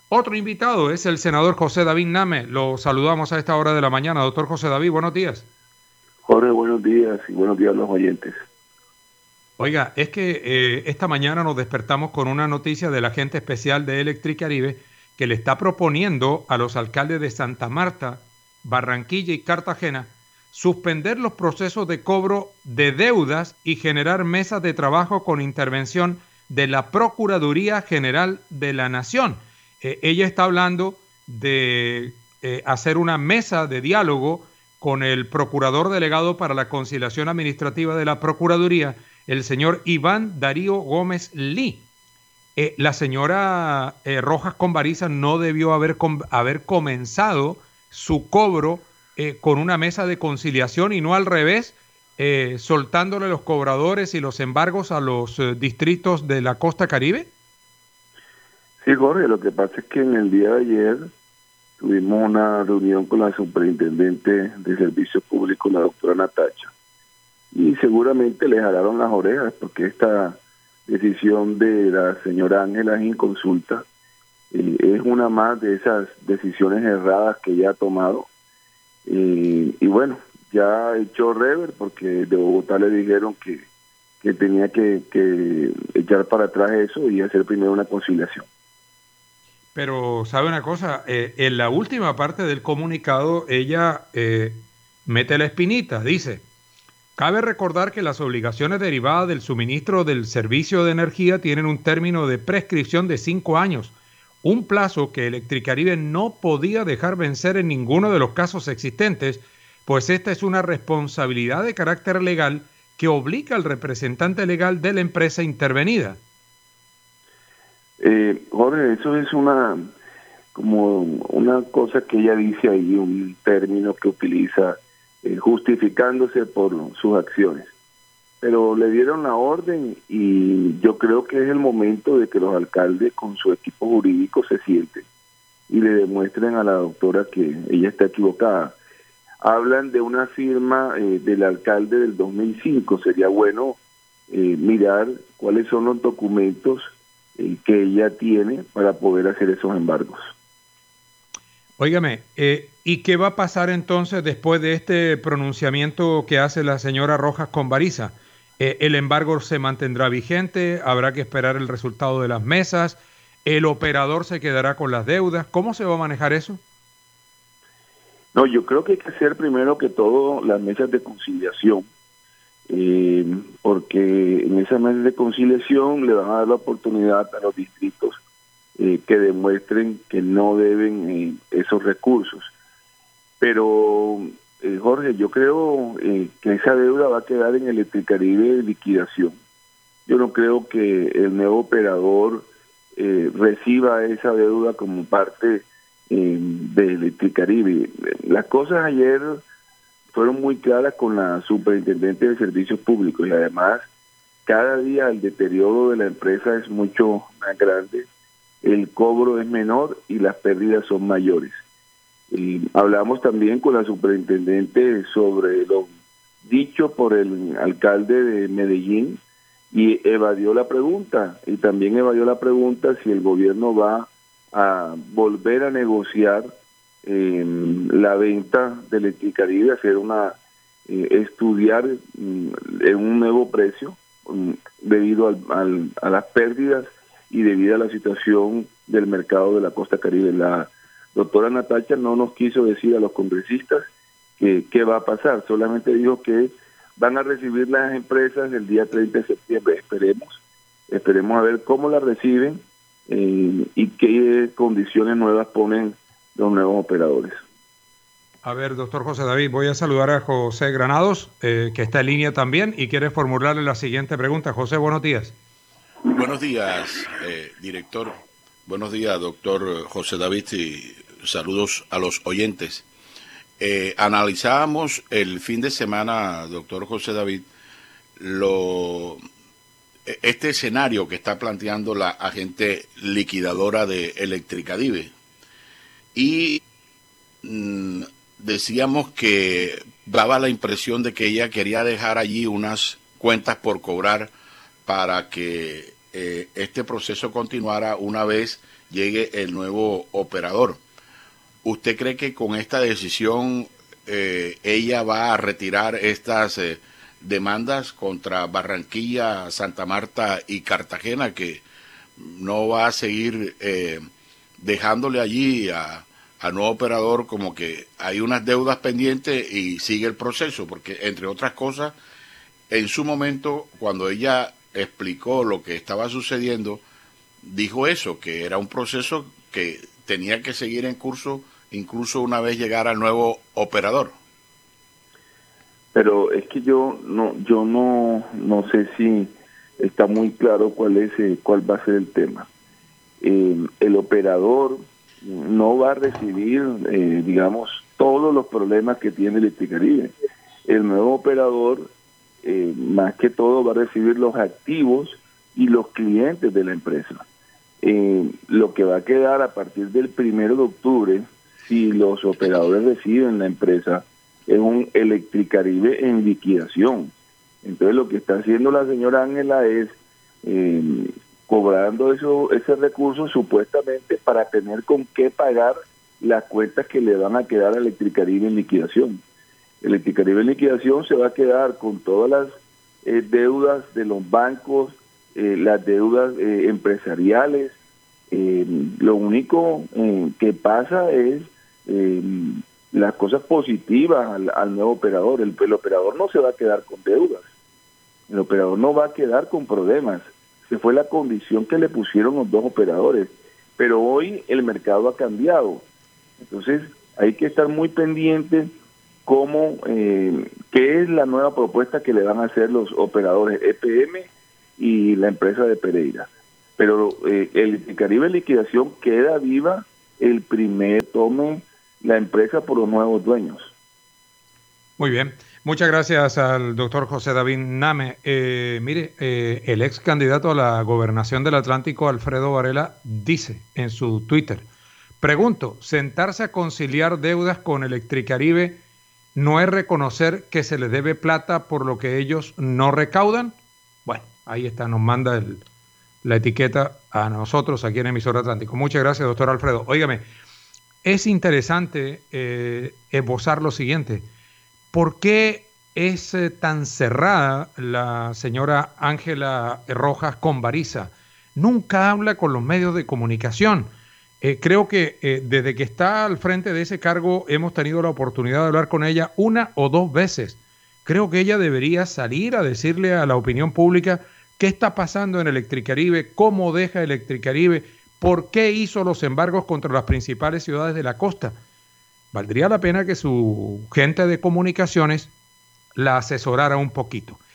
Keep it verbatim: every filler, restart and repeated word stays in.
Otro invitado es el senador José David Name. Lo saludamos a esta hora de la mañana. Doctor José David, buenos días. Jorge, buenos días y buenos días a los oyentes. Oiga, es que eh, esta mañana nos despertamos con una noticia del agente especial de Electricaribe que le está proponiendo a los alcaldes de Santa Marta, Barranquilla y Cartagena suspender los procesos de cobro de deudas y generar mesas de trabajo con intervención de la Procuraduría General de la Nación. Eh, ella está hablando de eh, hacer una mesa de diálogo con el procurador delegado para la conciliación administrativa de la Procuraduría, el señor Iván Darío Gómez Lee. Eh, la señora eh, Rojas Conbariza no debió haber, com haber comenzado su cobro eh, con una mesa de conciliación y no al revés, eh, soltándole los cobradores y los embargos a los eh, distritos de la costa Caribe. Sí, Jorge, lo que pasa es que en el día de ayer tuvimos una reunión con la superintendente de Servicios Públicos, la doctora Natacha, y seguramente le jalaron las orejas porque esta decisión de la señora Ángela en consulta eh, es una más de esas decisiones erradas que ella ha tomado. Eh, y bueno, ya echó rever porque de Bogotá le dijeron que, que tenía que, que echar para atrás eso y hacer primero una conciliación. Pero, ¿sabe una cosa? Eh, en la última parte del comunicado, ella eh, mete la espinita, dice: cabe recordar que las obligaciones derivadas del suministro del servicio de energía tienen un término de prescripción de cinco años, un plazo que Electricaribe no podía dejar vencer en ninguno de los casos existentes, pues esta es una responsabilidad de carácter legal que obliga al representante legal de la empresa intervenida. Eh, Jorge, eso es una como una cosa que ella dice ahí, un término que utiliza eh, justificándose por sus acciones. Pero le dieron la orden y yo creo que es el momento de que los alcaldes con su equipo jurídico se sienten y le demuestren a la doctora que ella está equivocada. Hablan de una firma eh, del alcalde del dos mil cinco. Sería bueno eh, mirar cuáles son los documentos eh, que ella tiene para poder hacer esos embargos. Óigame, eh, ¿y qué va a pasar entonces después de este pronunciamiento que hace la señora Rojas Conbariza? Eh, ¿El embargo se mantendrá vigente? ¿Habrá que esperar el resultado de las mesas? ¿El operador se quedará con las deudas? ¿Cómo se va a manejar eso? No, yo creo que hay que hacer primero que todo las mesas de conciliación, eh, porque en esas mesas de conciliación le van a dar la oportunidad a los distritos eh, que demuestren que no deben eh, esos recursos. Pero, eh, Jorge, yo creo eh, que esa deuda va a quedar en Electricaribe de liquidación. Yo no creo que el nuevo operador eh, reciba esa deuda como parte eh, de Electricaribe. Las cosas ayer fueron muy claras con la superintendente de Servicios Públicos y además cada día el deterioro de la empresa es mucho más grande, el cobro es menor y las pérdidas son mayores. Y hablamos también con la superintendente sobre lo dicho por el alcalde de Medellín y evadió la pregunta, y también evadió la pregunta si el gobierno va a volver a negociar eh, la venta de Electricaribe, hacer una, eh, estudiar mm, en un nuevo precio mm, debido al, al, a las pérdidas y debido a la situación del mercado de la costa Caribe. La doctora Natacha no nos quiso decir a los congresistas que, qué va a pasar, solamente dijo que van a recibir las empresas el día treinta de septiembre. Esperemos, esperemos a ver cómo las reciben eh, y qué condiciones nuevas ponen los nuevos operadores. A ver, doctor José David, voy a saludar a José Granados, eh, que está en línea también y quiere formularle la siguiente pregunta. José, buenos días. Buenos días, eh, director. Buenos días, doctor José David, y saludos a los oyentes. Eh, analizábamos el fin de semana, doctor José David, lo, este escenario que está planteando la agente liquidadora de Electricaribe. Y mmm, decíamos que daba la impresión de que ella quería dejar allí unas cuentas por cobrar para que eh, este proceso continuara una vez llegue el nuevo operador. ¿Usted cree que con esta decisión eh, ella va a retirar estas eh, demandas contra Barranquilla, Santa Marta y Cartagena, que no va a seguir eh, dejándole allí a, al nuevo operador como que hay unas deudas pendientes y sigue el proceso? Porque, entre otras cosas, en su momento, cuando ella explicó lo que estaba sucediendo, dijo eso, que era un proceso que tenía que seguir en curso incluso una vez llegara el nuevo operador. Pero es que yo no yo no no sé si está muy claro cuál es eh, cuál va a ser el tema. Eh, el operador no va a recibir, eh, digamos, todos los problemas que tiene Electricaribe. El nuevo operador, eh, más que todo, va a recibir los activos y los clientes de la empresa. Eh, lo que va a quedar a partir del primero de octubre, si los operadores reciben la empresa, es un Electricaribe en liquidación. Entonces lo que está haciendo la señora Ángela es eh, cobrando eso, ese recurso supuestamente para tener con qué pagar las cuentas que le van a quedar a Electricaribe en liquidación. Electricaribe en liquidación se va a quedar con todas las eh, deudas de los bancos, eh, las deudas eh, empresariales. Eh, lo único eh, que pasa es eh, las cosas positivas al, al nuevo operador. El, el operador no se va a quedar con deudas, el operador no va a quedar con problemas. Se fue la condición que le pusieron los dos operadores, pero hoy el mercado ha cambiado. Entonces hay que estar muy pendiente cómo, eh, qué es la nueva propuesta que le van a hacer los operadores E P M y la empresa de Pereira. Pero eh, el Caribe en liquidación queda viva el primer tome la empresa por los nuevos dueños. Muy bien. Muchas gracias al doctor José David Name. Eh, mire, eh, el ex candidato a la gobernación del Atlántico, Alfredo Varela, dice en su Twitter, pregunto, ¿sentarse a conciliar deudas con Electricaribe no es reconocer que se les debe plata por lo que ellos no recaudan? Bueno, ahí está, nos manda el, la etiqueta a nosotros aquí en Emisora Atlántico. Muchas gracias, doctor Alfredo. Óigame, es interesante eh, esbozar lo siguiente. ¿Por qué es eh, tan cerrada la señora Ángela Rojas Conbariza? Nunca habla con los medios de comunicación. Eh, creo que eh, desde que está al frente de ese cargo hemos tenido la oportunidad de hablar con ella una o dos veces. Creo que ella debería salir a decirle a la opinión pública qué está pasando en Electricaribe, cómo deja Electricaribe, por qué hizo los embargos contra las principales ciudades de la costa. Valdría la pena que su gente de comunicaciones la asesorara un poquito.